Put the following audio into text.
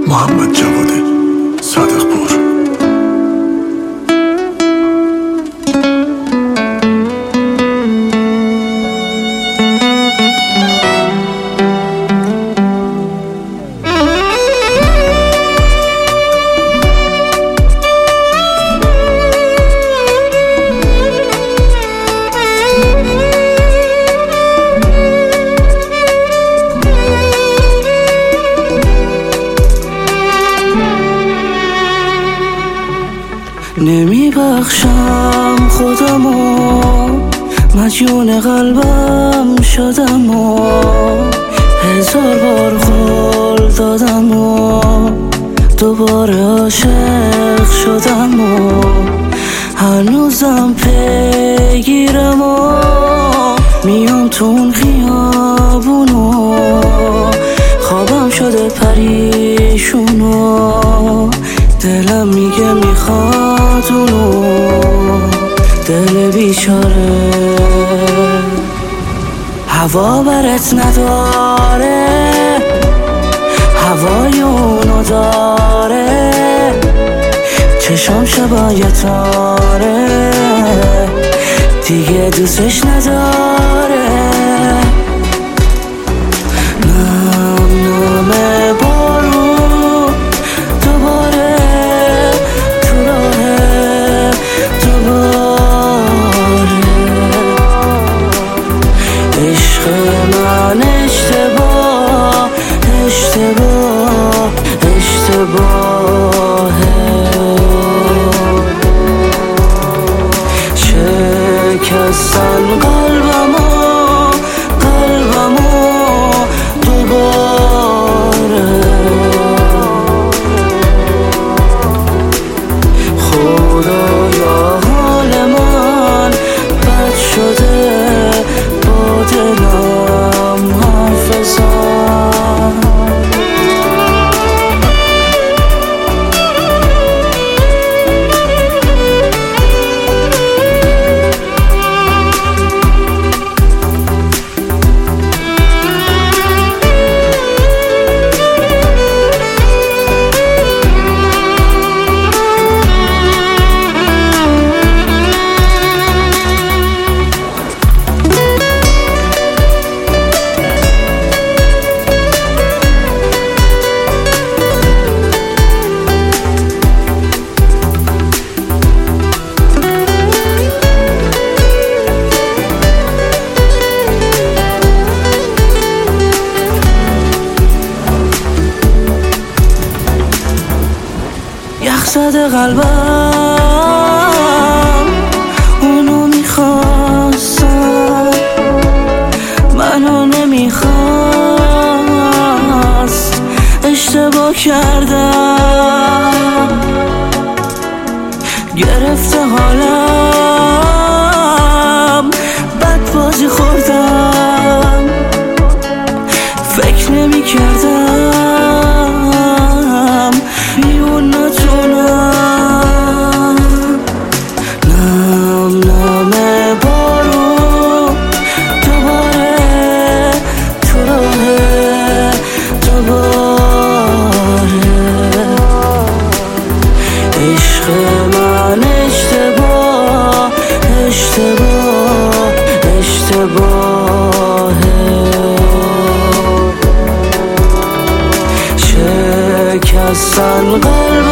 محمد جواد صادق پور. نمی بخشم خودمو، مجنون قلبم شدم و هزار بار قول دادم و دوباره عاشق شدم و هنوزم پیگیرم و میام تو اون خیابون و خوابم شده پریشون و دلم میگه میخواد اونو، دل بیچاره هوا برت نداره، هوای اونو داره، چشام شبای تاره، دیگه دوستش نداره. نم بارون دوباره تو راه دوباره، عشق من اشتباه اشتباه اشتباهه، شکستن قلبمو دوباره، خدایا حال من بد شده با دلم حرف بزن. زده قلبم اونو میخواستم، منو نمیخواست، اشتباه کردم، گرفته حالم، بد بازی خوردم، فکر نمیکردم بیون نتونم. نم بارون دوباره تو راه دوباره، عشق من اشتباه اشتباه اشتباهه، شکستن قلبم